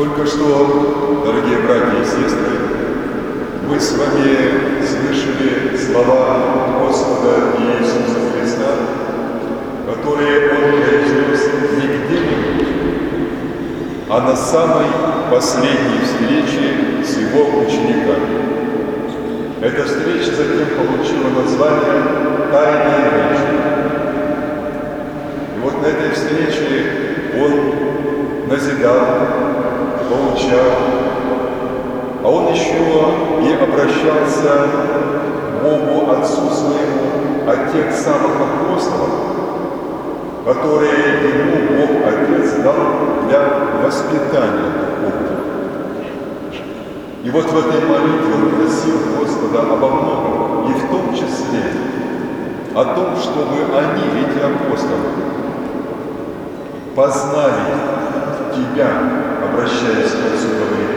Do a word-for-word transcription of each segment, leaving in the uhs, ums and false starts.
Только что, дорогие братья и сестры, мы с вами слышали слова Господа Иисуса Христа, которые Он произнес не где-нибудь, а на самой последней встрече с Его учениками. Эта встреча затем получила название «Тайная речь». И вот на этой встрече Он назидал, поучал, а Он еще и обращался к Богу Отцу Своему от тех самых апостолов, которые Ему Бог Отец дал для воспитания духовного. И вот в этой молитве Он просил Господа обо многом, и в том числе о том, чтобы они, эти апостолы, познали Тебя, обращаясь к Отцу, говорит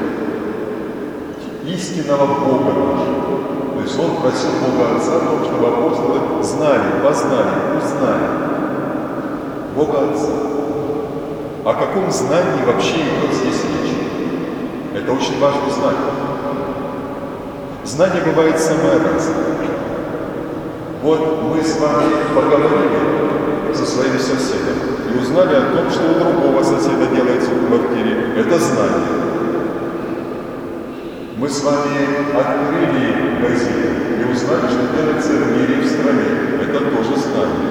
Он, истинного Бога нашего. То есть Он просил Бога Отца о том, чтобы апостолы знали, познали, узнали Бога Отца. О каком знании вообще идет здесь речь? Это очень важно знать. Знание бывает самое разное. Вот мы с вами поговорили со своим соседом и узнали о том, что у другого соседа делается в квартире. Это знание. Мы с вами открыли газету и узнали, что делается в мире и в стране. Это тоже знание.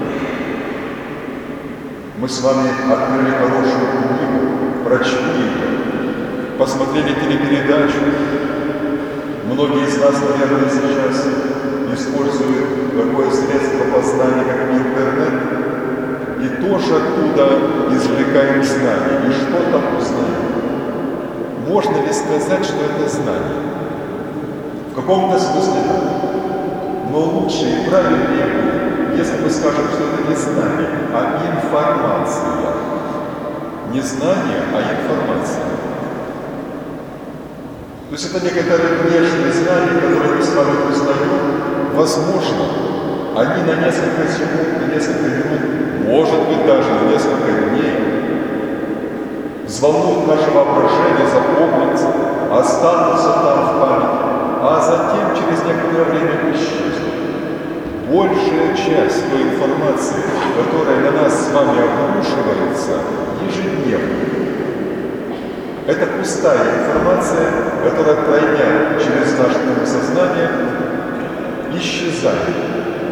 Мы с вами открыли хорошую книгу, прочли ее, посмотрели телепередачу. Многие из нас, наверное, сейчас используют такое средство познания, как интернет, и тоже оттуда извлекаем знания. И что там узнаем? Можно ли сказать, что это знание? В каком-то смысле да. Но лучше и правильнее будет, если мы скажем, что это не знание, а информация. Не знание, а информация. То есть это некоторые внешние знания, которые мы с вами узнаем. Возможно, они на несколько секунд, на несколько минут, может быть даже на несколько дней взволнуют наше воображение, запомнятся, останутся там в памяти, а затем через некоторое время исчезнут. Большая часть той информации, которая на нас с вами обрушивается ежедневно, это пустая информация, которая, пройдя через наше сознание, исчезает.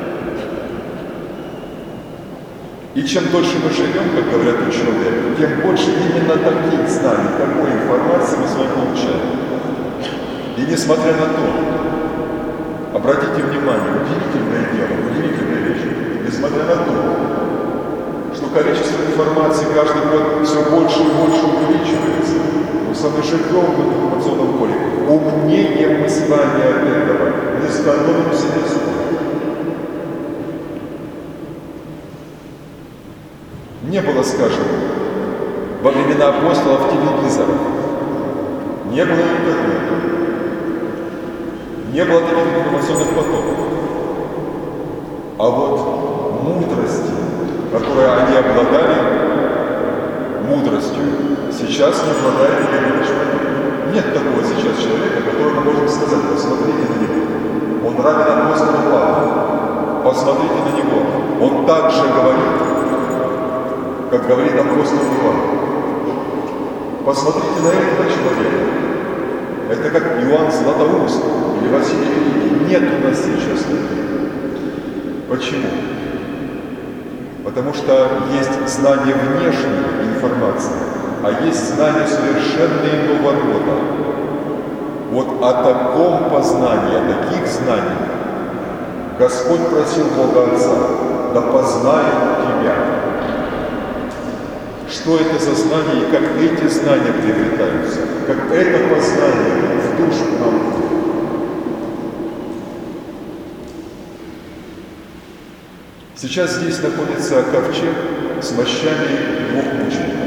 И чем дольше мы живем, как говорят ученые, тем больше именно таких знаний, такой информации мы с вами получаем. И несмотря на то, обратите внимание, удивительное дело, удивительная вещь, несмотря на то, что количество информации каждый год все больше и больше увеличивается, мы с вами живем в информационном поле, умнее мы с вами от этого не становимся нисколько. Не было, скажем, во времена апостолов телевизоров, не было интернета, не было таких информационных потоков. А вот мудрости, которой они обладали, мудростью, сейчас не обладает ни один человек. Нет такого сейчас человека, которому мы можем сказать: посмотрите на него, он равен апостолу Павлу, посмотрите на него, он также говорит, как говорит апостол Иоанн. Посмотрите на этого человека. Это как Иоанн Златоуст или Василий Великий. Нет у нас сейчас этого. Почему? Потому что есть знание внешней информации, а есть знание совершенно иного рода. Вот о таком познании, о таких знаниях Господь просил Бога Отца: да познают Тебя. Что это за знания и как эти знания приобретаются, как это познание в душу к нам входит. Сейчас здесь находится ковчег с мощами двух мучеников.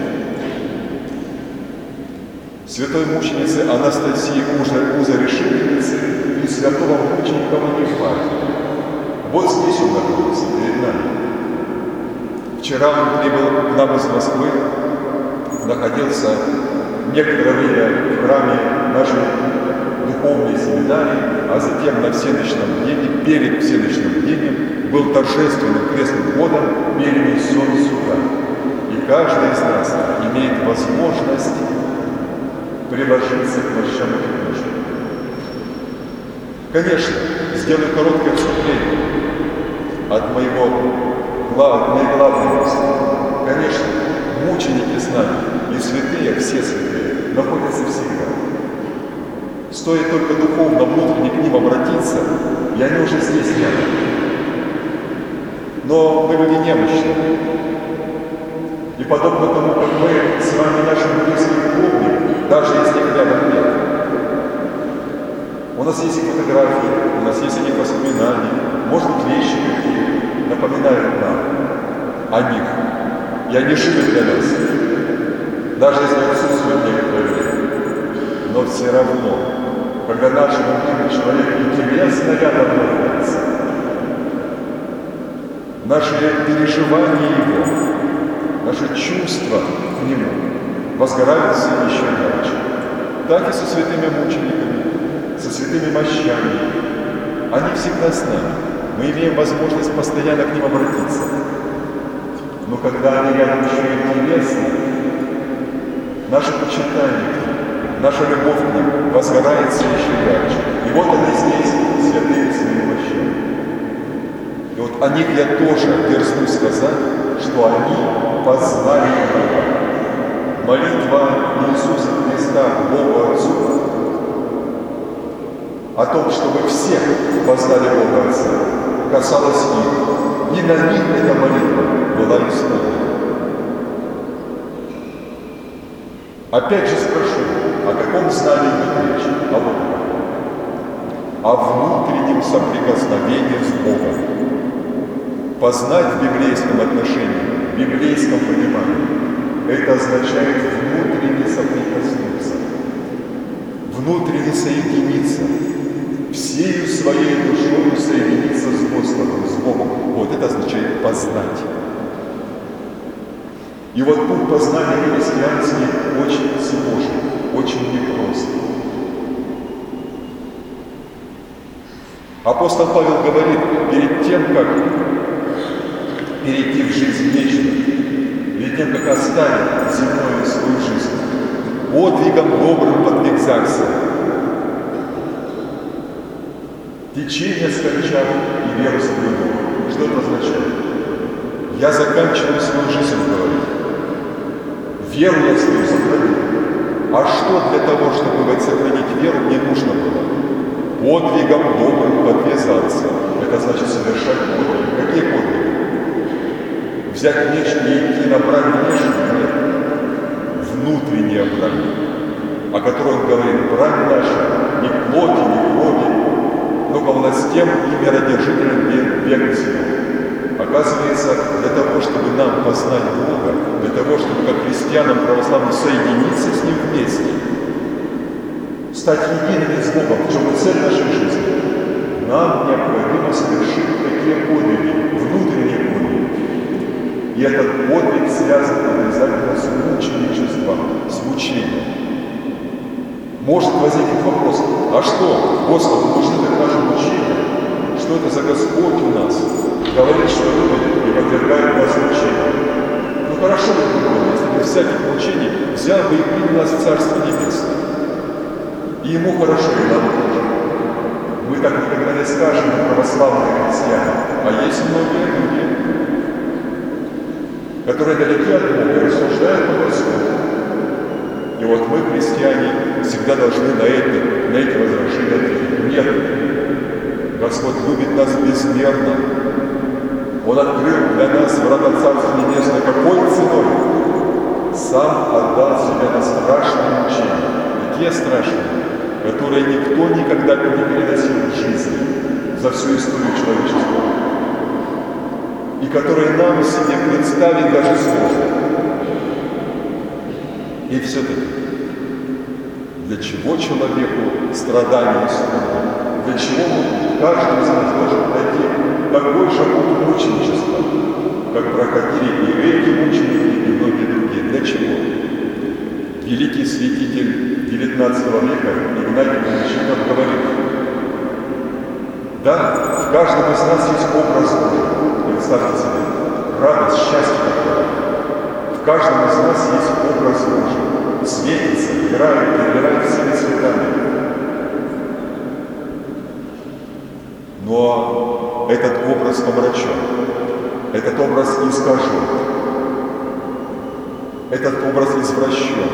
Святой мученицы Анастасии Уза-Решительницы и святого мученика Манифатия. Вот здесь он находится перед нами. Вчера он прибыл к нам из Москвы, находился некоторое время в храме нашей духовной семинарии, а затем на всеночном бдении, перед всеночным бдением, был торжественным крестным ходом перенесен сюда. И каждый из нас имеет возможность приложиться к мощам этих мощей. Конечно, сделаю короткое отступление от моего глав, моей главной мысли. Конечно, мученики с нами и святые, все святые, находятся всегда. Стоит только духовно, внутренне к ним обратиться, и они уже здесь рядом. Но мы люди немощные. И подобно тому, как мы с вами нашим близким помним, даже если их рядом нет. У нас есть и фотографии, у нас есть и воспоминания, может быть, вещи какие напоминают нам о них. И они живы для нас, даже если отсутствует некоторое время. Но все равно, когда нашему миру человек интересно рядом находится, наши переживания его, наши чувства к нему возгораются еще ярче. Так и со святыми мучениками, со святыми мощами. Они всегда с нами. Мы имеем возможность постоянно к ним обратиться. Но когда они рядом еще интересны, наше почитание к ним, наша любовь к ним возгорается еще ярче. И вот они здесь, святые своими мощами. И вот о них я тоже дерзну сказать, что они познали Бога. Молитва Иисуса Христа к Богу Отцу о том, чтобы все познали Бога Отца, касалась их. И на них эта молитва была исполнена. Опять же спрошу, о каком знании идет речь? О Боге. О внутреннем соприкосновении с Богом. Познать в библейском отношении, в библейском понимании, это означает внутренне соприкоснуться, внутренне соединиться, всею своей душой соединиться с Господом, с Богом. Вот это означает познать. И вот путь познания христианский очень сложный, очень непрост. Апостол Павел говорит, перед тем, как перейти в жизнь вечную, перед тем, как оставить земную свою жизнь, подвигом добрым подвигзаться, течение скончав и веру соблюдал. Что это означает? Я заканчиваю свою жизнь, говорит. Веру я свою сохранил. А что для того, чтобы сохранить веру, мне нужно было? Подвигом добрым подвязаться. Это значит совершать подвиги. Какие подвиги? Взять меч и идти на брань внешнюю? Нет. Внутренняя брань, о которой он говорит, брань наша не плоти, не крови, но ко властям и миродержителям века сего. Оказывается, для того, чтобы нам познать Бога, для того, чтобы как христианам православным соединиться с Ним вместе, стать едиными с Богом, в чем и цель нашей жизни, нам необходимо совершить такие подвиги, внутренние подвиги. И этот подвиг связан обязательно с мученичеством, с мучением. Может возникнуть вопрос, а что, Господу нужны так наши мучения? Что это за Господь у нас? Говорит, что любит и подвергает нас мучениям. Ну хорошо бы было, если бы всяких мучений взял бы и принял нас в Царство Небесное. И ему хорошо, и нам тоже. Мы так никогда не скажем, православные христиане, а есть многие люди, которые далеки от Бога и рассуждают по-простому. И вот мы, христиане, всегда должны на эти, на эти возражения ответить. Нет, Господь любит нас безмерно. Он открыл для нас врата Царства Небесного какой ценой? Сам отдал себя на страшные мучения. Такие страшные, которые никто никогда не переносил в жизни за всю историю человечества. И которые нам себе представить даже сложно. И все-таки, для чего человеку страдания и скорби? Для чего каждый из нас должен пройти такой же путь мученичества, как проходили и эти мученики, и многие другие? Для чего? великий святитель девятнадцатого века Игнатий Мельниченков говорит: да, в каждом из нас есть образ Божий. Представьте себе, радость, счастье такое. В каждом из нас есть образ Божий. Светится, играет, переливает всеми цветами. Но этот образ помрачен, этот образ искажен, этот образ извращен.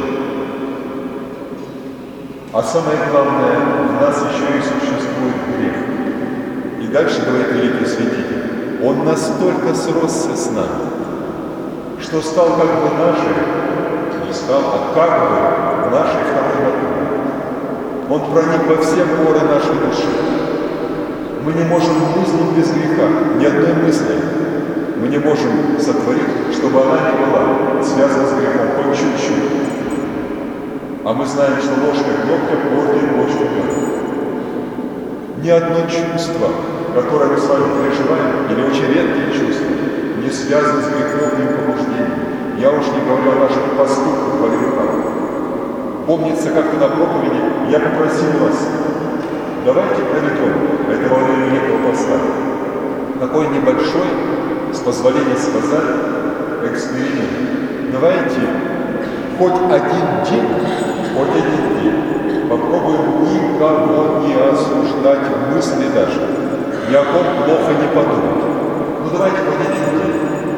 А самое главное, в нас еще и существует грех. И дальше говорит великий святитель: он настолько сросся с нами, что стал как бы нашей, не стал, а как бы нашей второй натурой. Он проник во все поры нашей души. Мы не можем мыслить без греха, ни одной мысли. Мы не можем сотворить, чтобы она не была связана с грехом хоть чуть-чуть. А мы знаем, что ложка дегтя портит почву мира. Ни одно чувство, которое мы с вами переживаем, или очень редкие чувства, не связаны с греховным побуждением. Я уж не говорю о наших поступках во грехах. Помнится, как-то на проповеди я попросил вас: давайте проведем этого великого поста такой небольшой, с позволения сказать, эксперимент. Давайте хоть один день, хоть один день попробуем никого не осуждать в мысли даже, ни о ком плохо не подумать. Ну давайте хоть один день.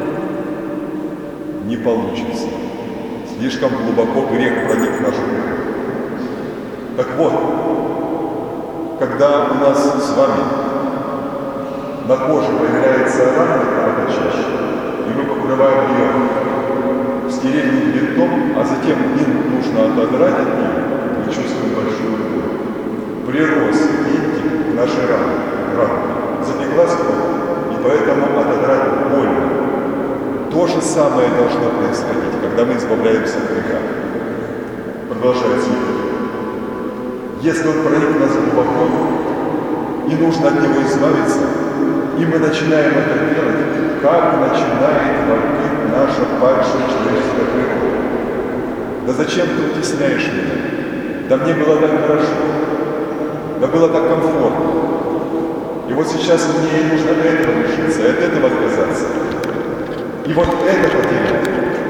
Не получится. Слишком глубоко грех проник в нашу душу. Так вот, когда у нас с вами на коже появляется рана кровоточащая, и мы покрываем ее стерильным бинтом, а затем бинт нужно отодрать от нее, мы чувствуем большую боль. Прирос бинтик к нашей ране, рана, запеклась кровь, и поэтому отодрать больно. То же самое должно происходить, когда мы избавляемся от греха. Продолжает святитель. Если он проник в нас глубоко, и нужно от него избавиться, и мы начинаем это делать, как начинает вопить наша падшая человеческая природа. Да зачем ты утесняешь меня? Да мне было так хорошо, да было так комфортно. И вот сейчас мне нужно от этого лишиться, от этого отказаться. И вот это потерять.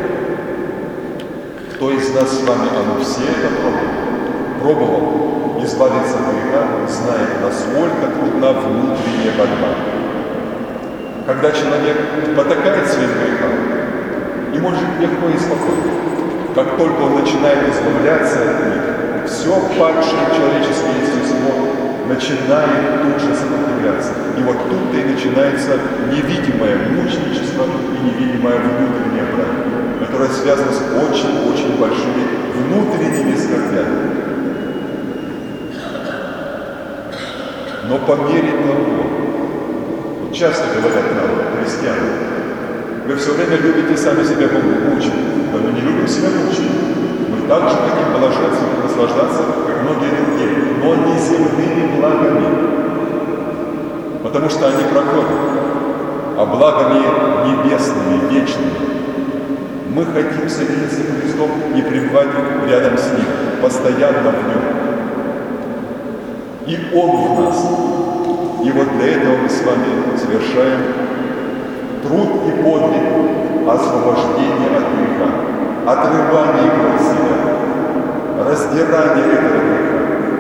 Кто из нас с вами, а мы все это пробовали, пробовал избавиться от греха, знает, насколько трудна внутренняя борьба. Когда человек потакает своим грехам и может легко и спокойно, как только он начинает избавляться от них, все падшее человеческое естество начинает тут же сопротивляться. И вот тут-то и начинается невидимое мученичество и невидимая внутренняя брань, которая связана с очень-очень большими внутренними скорбями. Но по мере того, вот часто говорят нам, христиане, вы все время любите сами себя мучить, да мы не любим себя мучить. Мы также хотим блажаться и наслаждаться, как многие другие, но не земными благами, потому что они проходят, а благами небесными, вечными. Мы хотим соединиться с Христом и пребывать рядом с Ним, постоянно в Нем. И Он в нас. И вот для этого мы с вами совершаем труд и подвиг освобождения от греха, отрывания его от себя, раздирания этого греха.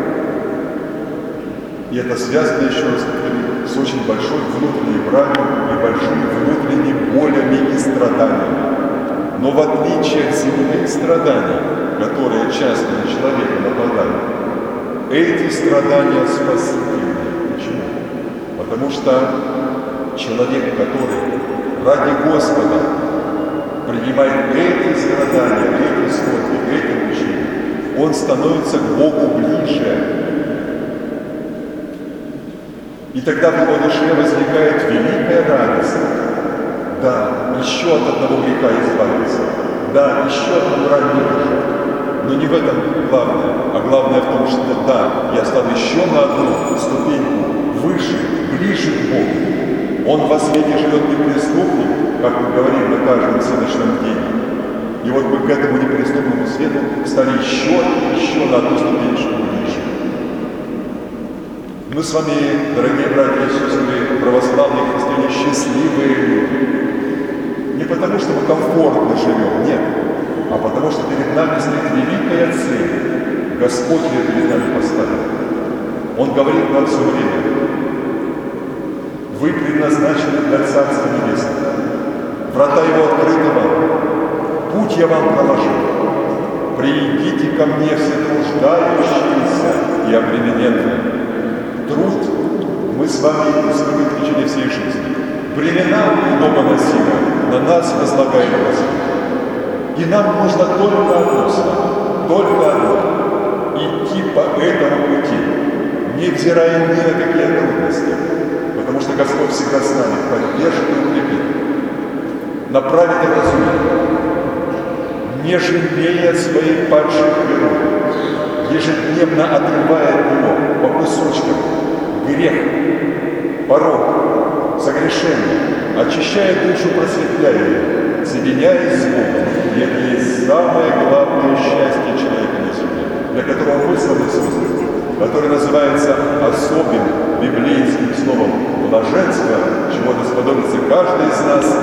И это связано, еще раз повторю, с очень большой внутренней бранью и большими внутренними болями и страданиями. Но в отличие от земных страданий, которые часто на человека нападают, эти страдания спасительны. Почему? Потому что человек, который ради Господа принимает эти страдания, эти скорби, эти мучения, он становится к Богу ближе. И тогда в его душе возникает великая радость. Да, еще от одного греха избавиться. Да, еще одну брань выдержать. Но не в этом главное, а главное в том, что да, я стану еще на одну ступеньку выше, ближе к Богу. Он во свете живет не преступник, как мы говорим на каждом следующем дне, И вот мы к этому неприступному свету стали еще и еще на одну ступенечку ближе. Мы с вами, дорогие братья и сестры, православные христиане, счастливые люди. Не потому, что мы комфортно живем, нет, а потому, что перед нами стоит великая цель. Господь ее перед нами поставил. Он говорит нам все время: вы предназначены для Царства Небесного. Врата его открыты вам. Путь я вам проложу. Придите ко мне все труждающиеся и обремененные. Труд мы с вами испытываем в течение всей жизни. Бремена удобоносимые на нас возлагает Господь. И нам нужно только одно с вами, только одно – идти по этому пути, невзирая ни на какие трудности, потому что Господь всегда с нами поддержит и укрепит, направит и разумеет, не жалея своей падшей природы, ежедневно отрывая от него по кусочкам грех, порок, согрешение, очищая душу, просветляя ее, соединяясь с Богом. И это есть самое главное счастье человека на земле, для которого мы с вами созданы, который называется особым библейским словом блаженство, чего сподобится каждый из нас